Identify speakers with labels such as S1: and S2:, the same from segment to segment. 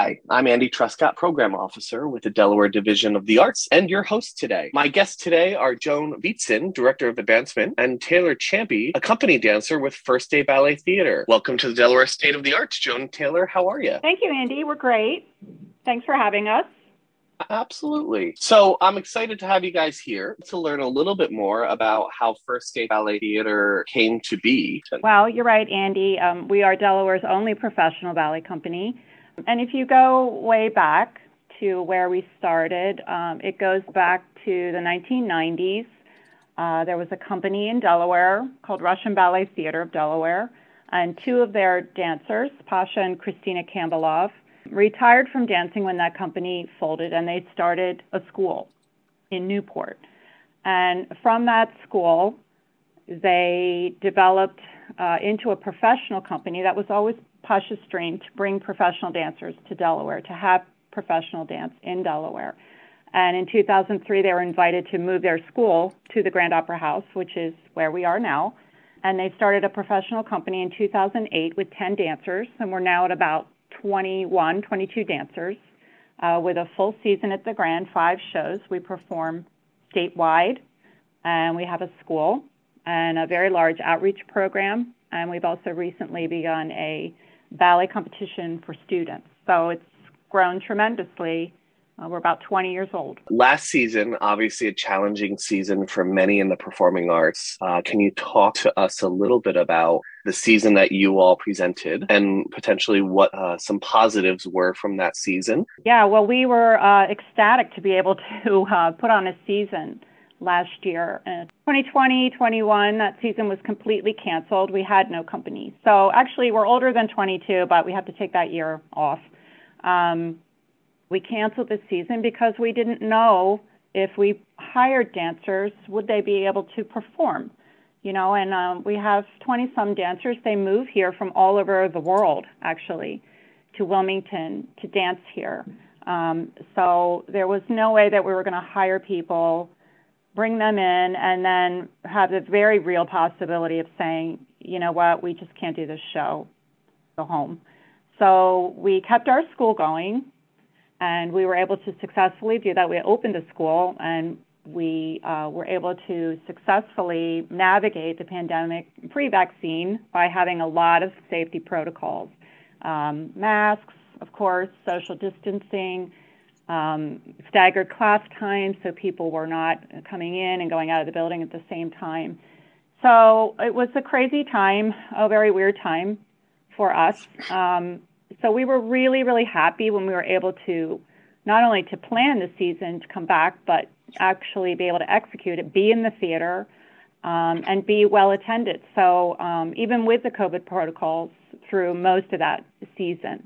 S1: Hi, I'm Andy Truscott, Program Officer with the Delaware Division of the Arts, and your host today. My guests today are Joan Vietzen, Director of Advancement, and Taylor Champy, a company dancer with First Day Ballet Theater. Welcome to the Delaware State of the Arts, Joan and Taylor. How are you?
S2: Thank you, Andy. We're great. Thanks for having us.
S1: Absolutely. So I'm excited to have you guys here to learn a little bit more about how First Day Ballet Theater came to be.
S2: Well, you're right, Andy. We are Delaware's only professional ballet company. And if you go way back to where we started, it goes back to the 1990s. There was a company in Delaware called Russian Ballet Theater of Delaware, and two of their dancers, Pasha and Christina Kambalov, retired from dancing when that company folded, and they started a school in Newport. And from that school, they developed into a professional company. That was always Pasha's dream, to bring professional dancers to Delaware, to have professional dance in Delaware. And in 2003, they were invited to move their school to the Grand Opera House, which is where we are now. And they started a professional company in 2008 with 10 dancers, and we're now at about 22 dancers with a full season at the Grand, 5 shows. We perform statewide, and we have a school and a very large outreach program. And we've also recently begun a ballet competition for students. So it's grown tremendously. We're about 20 years old.
S1: Last season, obviously a challenging season for many in the performing arts. Can you talk to us a little bit about the season that you all presented and potentially what some positives were from that season?
S2: Yeah, well, we were ecstatic to be able to put on a season last year. 2020-21, that season was completely canceled. We had no company. So actually, we're older than 22, but we have to take that year off. We canceled the season because we didn't know if we hired dancers, would they be able to perform? You know, and we have 20-some dancers. They move here from all over the world, actually, to Wilmington to dance here. So there was no way that we were going to hire people, bring them in, and then have the very real possibility of saying, you know what, we just can't do this show, go home. So we kept our school going, and we were able to successfully do that. We opened a school, and we were able to successfully navigate the pandemic pre-vaccine by having a lot of safety protocols. Masks, of course, social distancing, staggered class times so people were not coming in and going out of the building at the same time. So it was a crazy time, a very weird time for us. So we were really, really happy when we were able to not only to plan the season to come back, but actually be able to execute it, be in the theater, and be well attended. So even with the COVID protocols through most of that season.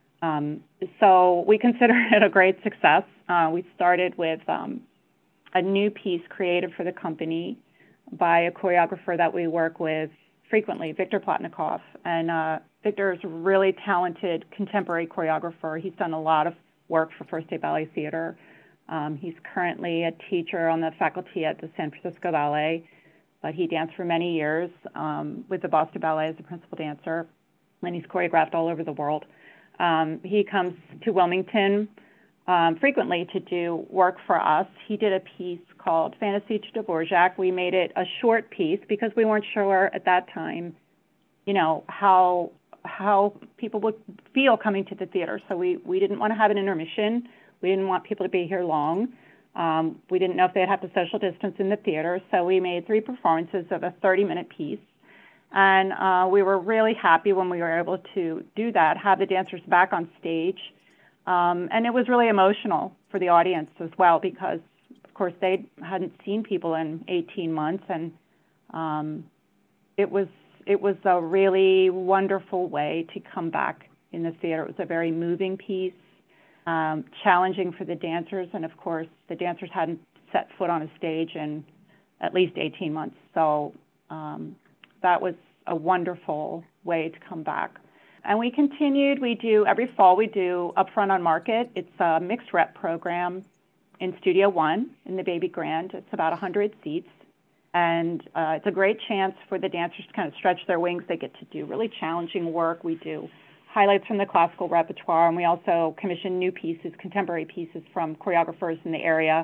S2: So we consider it a great success. We started with a new piece created for the company by a choreographer that we work with frequently, Victor Plotnikov. And Victor is a really talented contemporary choreographer. He's done a lot of work for First Day Ballet Theater. He's currently a teacher on the faculty at the San Francisco Ballet, but he danced for many years with the Boston Ballet as a principal dancer, and he's choreographed all over the world. He comes to Wilmington frequently to do work for us. He did a piece called Fantasy to Dvorak. We made it a short piece because we weren't sure at that time, you know, how people would feel coming to the theater. So we didn't want to have an intermission. We didn't want people to be here long. We didn't know if they'd have to social distance in the theater. So we made 3 performances of a 30-minute piece. And we were really happy when we were able to do that, have the dancers back on stage. And it was really emotional for the audience as well because, of course, they hadn't seen people in 18 months. And it was a really wonderful way to come back in the theater. It was a very moving piece, challenging for the dancers. And, of course, the dancers hadn't set foot on a stage in at least 18 months. So that was a wonderful way to come back. And we continued. Every fall, we do Upfront on Market. It's a mixed rep program in Studio One in the Baby Grand. It's about 100 seats. And it's a great chance for the dancers to kind of stretch their wings. They get to do really challenging work. We do highlights from the classical repertoire, and we also commission new pieces, contemporary pieces from choreographers in the area,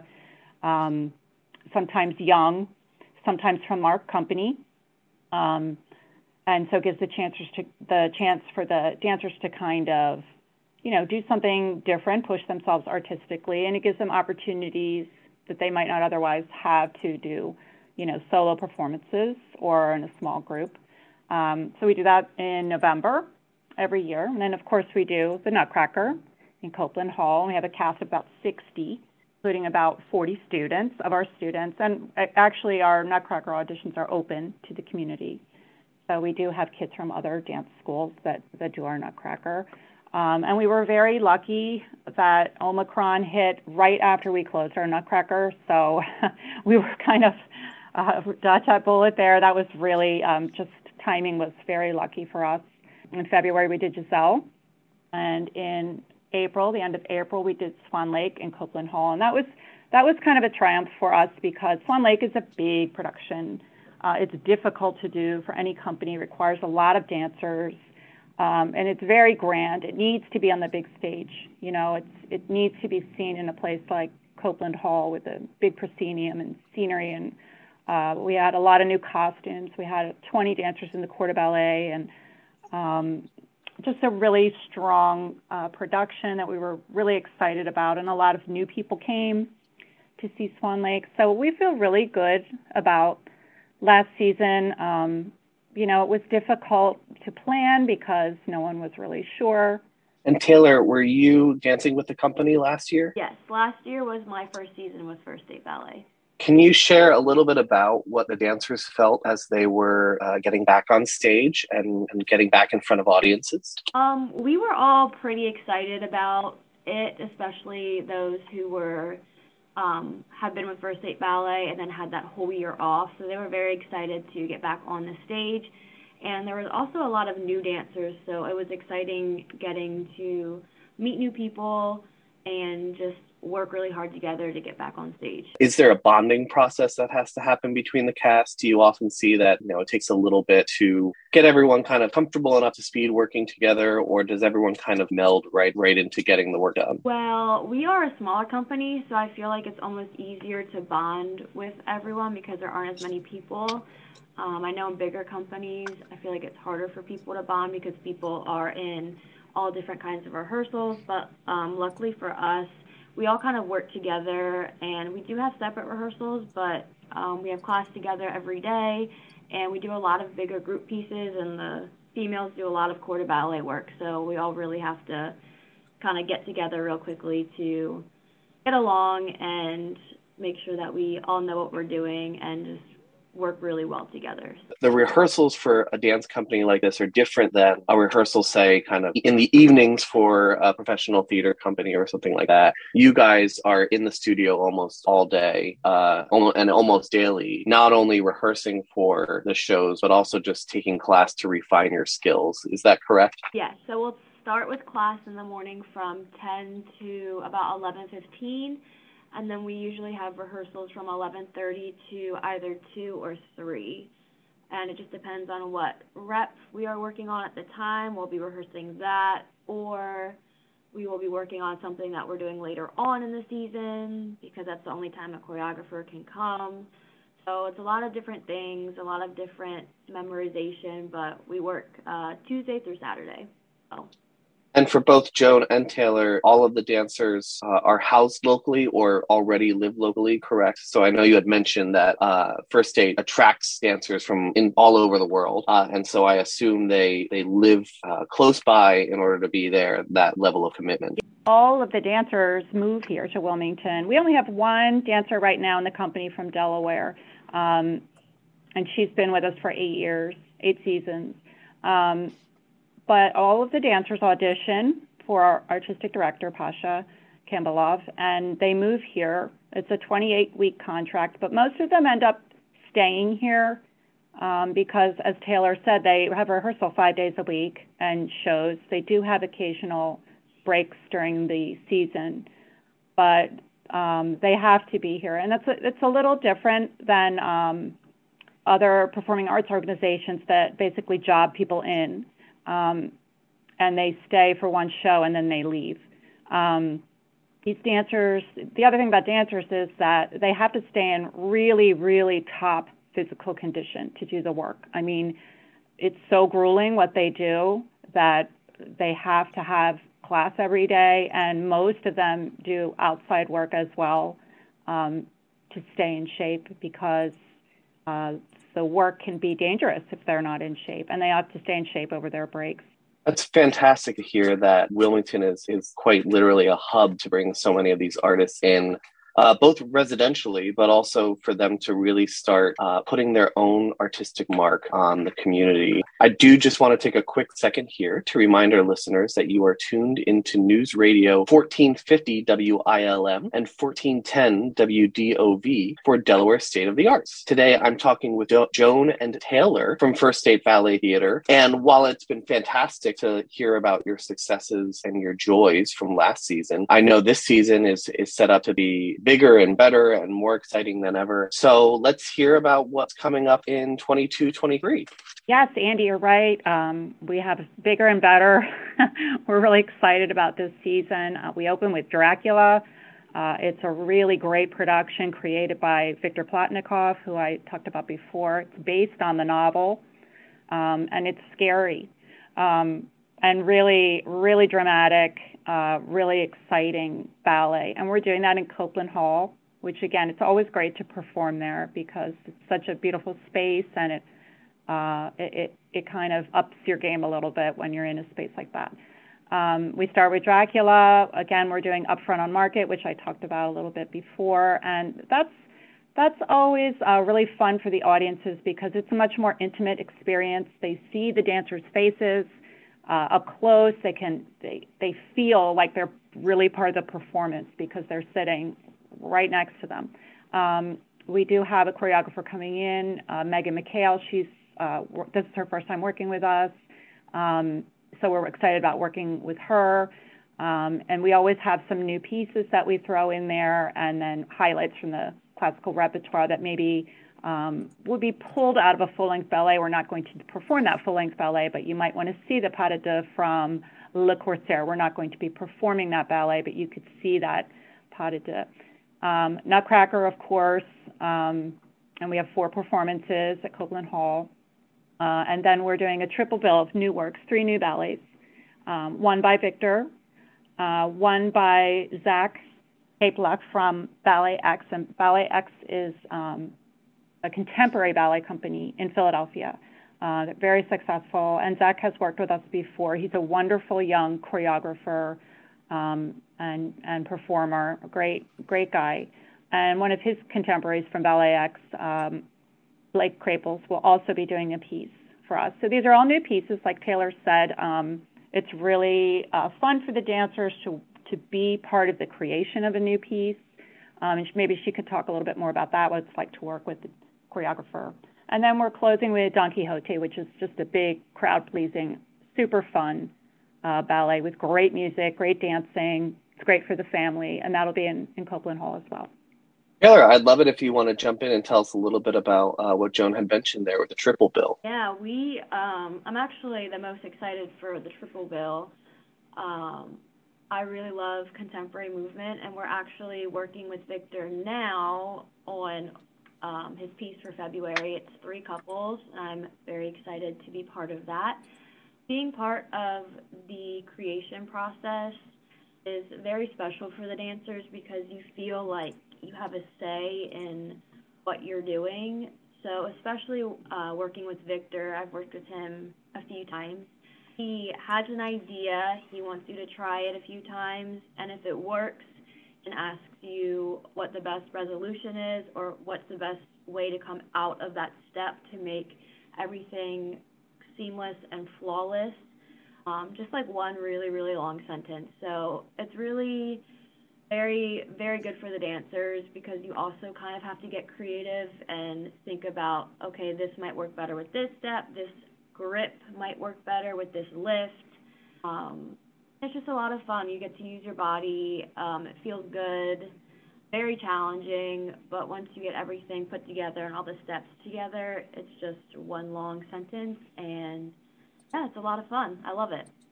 S2: sometimes young, sometimes from our company. And so it gives the chance for the dancers to kind of, do something different, push themselves artistically, and it gives them opportunities that they might not otherwise have to do, solo performances or in a small group. So we do that in November every year. And then, of course, we do the Nutcracker in Copeland Hall. We have a cast of about 60, including about 40 of our students. And actually, our Nutcracker auditions are open to the community. So we do have kids from other dance schools that do our Nutcracker. And we were very lucky that Omicron hit right after we closed our Nutcracker. So we were kind of dodged that bullet there. That was really just timing was very lucky for us. In February, we did Giselle. And in April, the end of April, we did Swan Lake in Copeland Hall. And that was kind of a triumph for us because Swan Lake is a big production. It's difficult to do for any company. It requires a lot of dancers. And it's very grand. It needs to be on the big stage. It needs to be seen in a place like Copeland Hall with a big proscenium and scenery. And we had a lot of new costumes. We had 20 dancers in the Corps de Ballet, and just a really strong production that we were really excited about. And a lot of new people came to see Swan Lake. So we feel really good about last season. It was difficult to plan because no one was really sure.
S1: And Taylor, were you dancing with the company last year?
S3: Yes, last year was my first season with First State Ballet.
S1: Can you share a little bit about what the dancers felt as they were getting back on stage and getting back in front of audiences?
S3: We were all pretty excited about it, especially those who were have been with First State Ballet and then had that whole year off. So they were very excited to get back on the stage. And there was also a lot of new dancers, so it was exciting getting to meet new people and just work really hard together to get back on stage.
S1: Is there a bonding process that has to happen between the cast? Do you often see that, it takes a little bit to get everyone kind of comfortable and up to speed working together, or does everyone kind of meld right into getting the work done?
S3: Well, we are a smaller company, so I feel like it's almost easier to bond with everyone because there aren't as many people. I know in bigger companies, I feel like it's harder for people to bond because people are in all different kinds of rehearsals, but luckily for us, we all kind of work together, and we do have separate rehearsals, but we have class together every day, and we do a lot of bigger group pieces, and the females do a lot of Corps de Ballet work, so we all really have to kind of get together real quickly to get along and make sure that we all know what we're doing and just work really well together.
S1: The rehearsals for a dance company like this are different than a rehearsal, say, kind of in the evenings for a professional theater company or something like that. You guys are in the studio almost all day and almost daily, not only rehearsing for the shows, but also just taking class to refine your skills. Is that correct?
S3: Yes. So we'll start with class in the morning from 10 to about 11:15. And then we usually have rehearsals from 11:30 to either 2 or 3. And it just depends on what rep we are working on at the time. We'll be rehearsing that, or we will be working on something that we're doing later on in the season because that's the only time a choreographer can come. So it's a lot of different things, a lot of different memorization, but we work Tuesday through Saturday. So.
S1: And for both Joan and Taylor, all of the dancers are housed locally or already live locally, correct? So I know you had mentioned that First State attracts dancers from all over the world. And so I assume they live close by in order to be there, that level of commitment.
S2: All of the dancers move here to Wilmington. We only have one dancer right now in the company from Delaware. And she's been with us for 8 seasons. But all of the dancers audition for our artistic director, Pasha Kambalov, and they move here. It's a 28-week contract, but most of them end up staying here because, as Taylor said, they have rehearsal 5 days a week and shows. They do have occasional breaks during the season, but they have to be here. And it's a little different than other performing arts organizations that basically job people in. and they stay for one show and then they leave. These dancers, the other thing about dancers is that they have to stay in really, really top physical condition to do the work. I mean, it's so grueling what they do that they have to have class every day, and most of them do outside work as well to stay in shape, because the work can be dangerous if they're not in shape, and they have to stay in shape over their breaks.
S1: That's fantastic to hear that Wilmington is quite literally a hub to bring so many of these artists in, both residentially, but also for them to really start putting their own artistic mark on the community. I do just want to take a quick second here to remind our listeners that you are tuned into News Radio 1450 WILM and 1410 WDOV for Delaware State of the Arts. Today, I'm talking with Joan and Taylor from First State Ballet Theater. And while it's been fantastic to hear about your successes and your joys from last season, I know this season is set up to be bigger and better and more exciting than ever. So let's hear about what's coming up in 22-23.
S2: Yes, Andy, you're right. We have bigger and better. We're really excited about this season. We open with Dracula. It's a really great production created by Victor Plotnikov, who I talked about before. It's based on the novel, and it's scary and really, really dramatic, really exciting ballet. And we're doing that in Copeland Hall, which, again, it's always great to perform there because it's such a beautiful space, and it kind of ups your game a little bit when you're in a space like that. We start with Dracula. Again, we're doing Upfront on Market, which I talked about a little bit before, and that's always really fun for the audiences because it's a much more intimate experience. They see the dancers' faces up close. They feel like they're really part of the performance because they're sitting right next to them. We do have a choreographer coming in, Megan McHale. This is her first time working with us, so we're excited about working with her. And we always have some new pieces that we throw in there, and then highlights from the classical repertoire that maybe would be pulled out of a full-length ballet. We're not going to perform that full-length ballet, but you might want to see the pas de deux from Le Corsaire. We're not going to be performing that ballet, but you could see that pas de deux. Nutcracker, of course, and we have 4 performances at Copeland Hall. And then we're doing a triple bill of new works, 3 new ballets, one by Victor, one by Zach Hapeluck from Ballet X. And Ballet X is a contemporary ballet company in Philadelphia. Very successful. And Zach has worked with us before. He's a wonderful young choreographer and performer, a great guy. And one of his contemporaries from Ballet X, Blake Craples, will also be doing a piece for us. So these are all new pieces, like Taylor said. It's really fun for the dancers to be part of the creation of a new piece. And maybe she could talk a little bit more about that, what it's like to work with the choreographer. And then we're closing with Don Quixote, which is just a big, crowd-pleasing, super fun ballet with great music, great dancing. It's great for the family, and that'll be in Copeland Hall as well.
S1: Taylor, I'd love it if you want to jump in and tell us a little bit about what Joan had mentioned there with the triple bill.
S3: Yeah, I'm actually the most excited for the triple bill. I really love contemporary movement, and we're actually working with Victor now on his piece for February. It's 3 couples, and I'm very excited to be part of that. Being part of the creation process is very special for the dancers because you feel like you have a say in what you're doing. So especially working with Victor, I've worked with him a few times. He has an idea, he wants you to try it a few times, and if it works, and asks you what the best resolution is or what's the best way to come out of that step to make everything seamless and flawless, just like one really, really long sentence. So it's really very, very good for the dancers because you also kind of have to get creative and think about, okay, this might work better with this step, this grip might work better with this lift. It's just a lot of fun. You get to use your body. It feels good, very challenging, but once you get everything put together and all the steps together, it's just one long sentence, and yeah, it's a lot of fun. I love it.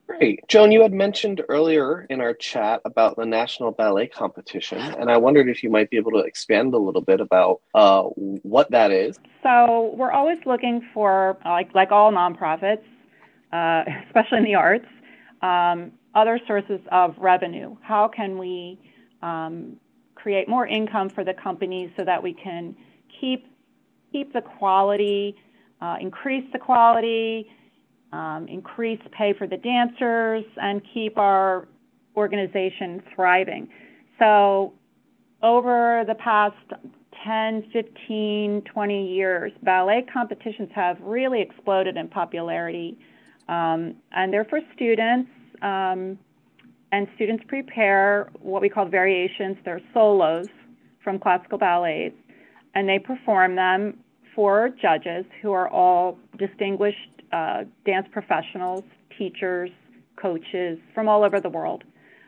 S1: Great. Joan, you had mentioned earlier in our chat about the National Ballet Competition, and I wondered if you might be able to expand a little bit about what that is.
S2: So we're always looking for, like all nonprofits, especially in the arts, other sources of revenue. How can we create more income for the companies so that we can keep the quality, increase the quality, increase pay for the dancers, and keep our organization thriving. So over the past 10, 15, 20 years, ballet competitions have really exploded in popularity. And they're for students, and students prepare what we call variations. They're solos from classical ballets, and they perform them for judges who are all distinguished dance professionals, teachers, coaches from all over the world.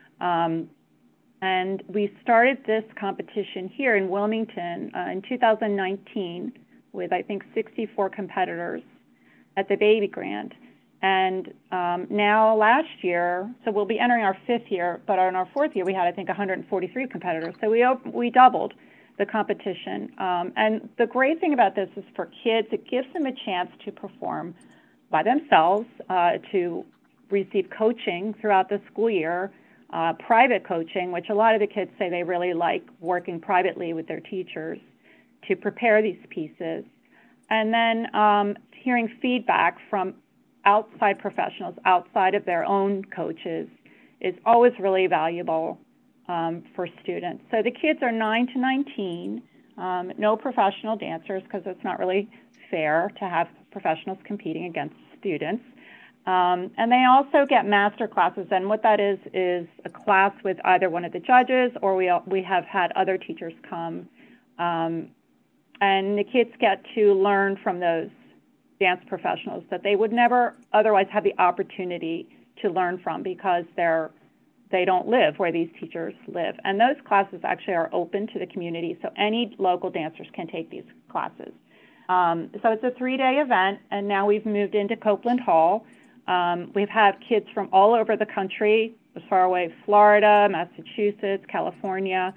S2: And we started this competition here in Wilmington in 2019 with, I think, 64 competitors at the Baby Grand. And now last year, so we'll be entering our fifth year, but in our fourth year we had, I think, 143 competitors. So we doubled the competition. And the great thing about this is for kids, it gives them a chance to perform by themselves, to receive coaching throughout the school year, private coaching, which a lot of the kids say they really like working privately with their teachers to prepare these pieces. And then hearing feedback from outside professionals, outside of their own coaches, is always really valuable for students. So the kids are 9 to 19, no professional dancers because it's not really fair to have professionals competing against students. And they also get master classes, and what that is a class with either one of the judges, or we have had other teachers come, and the kids get to learn from those dance professionals that they would never otherwise have the opportunity to learn from because they don't live where these teachers live. And those classes actually are open to the community, so any local dancers can take these classes. So it's a 3-day event, and now we've moved into Copeland Hall. We've had kids from all over the country, as far away as Florida, Massachusetts, California,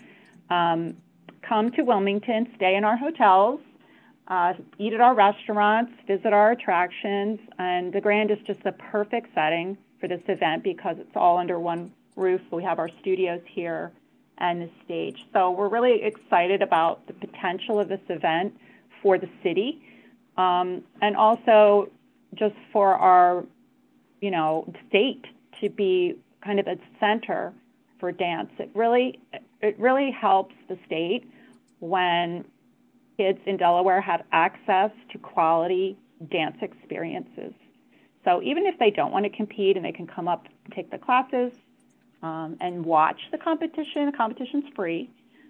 S2: come to Wilmington, stay in our hotels, eat at our restaurants, visit our attractions, and the Grand is just the perfect setting for this event because it's all under one roof. We have our studios here and the stage. So we're really excited about the potential of this event for the city, and also just for our, state to be kind of a center for dance. It really helps the state when kids in Delaware have access to quality dance experiences. So even if they don't want to compete and they can come up and take the classes and watch the competition's free,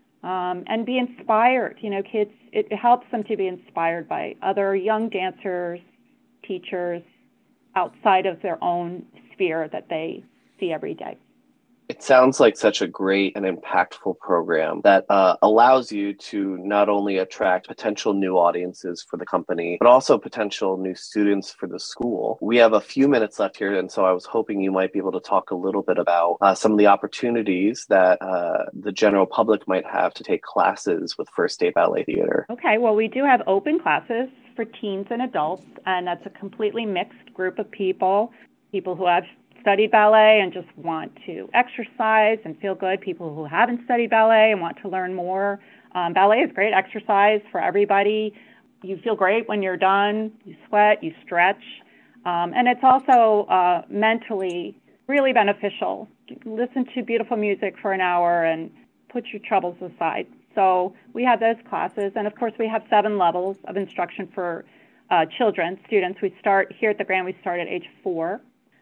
S2: and be inspired. Kids, it helps them to be inspired by other young dancers, teachers, outside of their own sphere that they see every day.
S1: It sounds like such a great and impactful program that allows you to not only attract potential new audiences for the company, but also potential new students for the school. We have a few minutes left here, and so I was hoping you might be able to talk a little bit about some of the opportunities that the general public might have to take classes with First Day Ballet Theater.
S2: Okay, well, we do have open classes for teens and adults, and that's a completely mixed group of people who have studied ballet and just want to exercise and feel good, people who haven't studied ballet and want to learn more. Ballet is great exercise for everybody. You feel great when you're done. You sweat, you stretch. And it's also mentally really beneficial. Listen to beautiful music for an hour and put your troubles aside. So we have those classes. And, of course, we have 7 levels of instruction for children, students. We start here at the Grand, we start at age 4.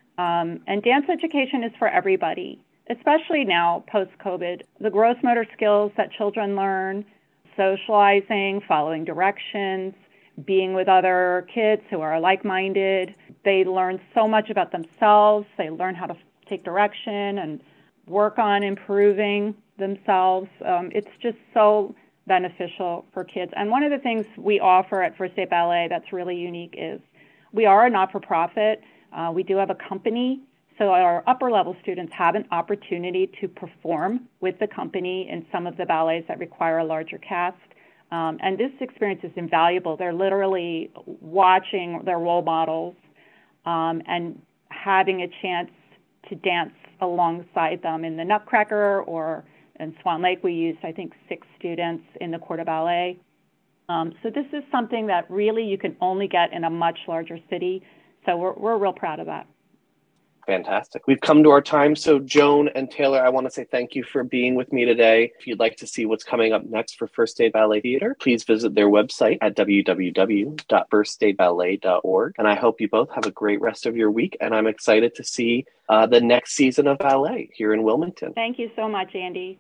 S2: And dance education is for everybody, especially now post-COVID. The gross motor skills that children learn, socializing, following directions, being with other kids who are like-minded. They learn so much about themselves. They learn how to take direction and work on improving themselves. It's just so beneficial for kids. And one of the things we offer at First Day Ballet that's really unique is we are a not-for-profit. We do have a company, So our upper level students have an opportunity to perform with the company in some of the ballets that require a larger cast. And this experience is invaluable. They're literally watching their role models and having a chance to dance alongside them. In the Nutcracker or in Swan Lake, we used, I think, 6 students in the Corps de Ballet. So this is something that really you can only get in a much larger city. So we're real proud of that.
S1: Fantastic. We've come to our time. So Joan and Taylor, I want to say thank you for being with me today. If you'd like to see what's coming up next for First Aid Ballet Theater, please visit their website at www.firstaidballet.org. And I hope you both have a great rest of your week. And I'm excited to see the next season of ballet here in Wilmington.
S2: Thank you so much, Andy.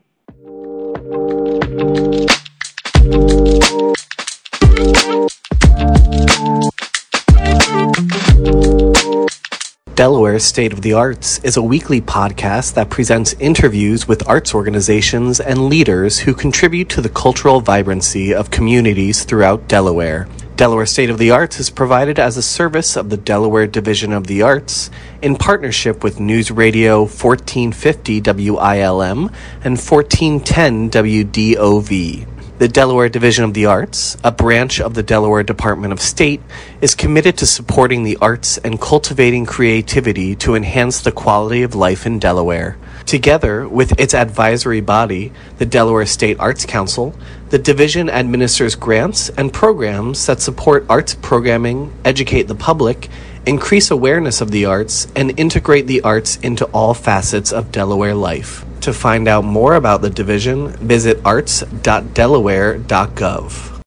S4: Delaware State of the Arts is a weekly podcast that presents interviews with arts organizations and leaders who contribute to the cultural vibrancy of communities throughout Delaware. Delaware State of the Arts is provided as a service of the Delaware Division of the Arts in partnership with News Radio 1450 WILM and 1410 WDOV. The Delaware Division of the Arts, a branch of the Delaware Department of State, is committed to supporting the arts and cultivating creativity to enhance the quality of life in Delaware. Together with its advisory body, the Delaware State Arts Council, the division administers grants and programs that support arts programming, educate the public, increase awareness of the arts, and integrate the arts into all facets of Delaware life. To find out more about the division, visit arts.delaware.gov.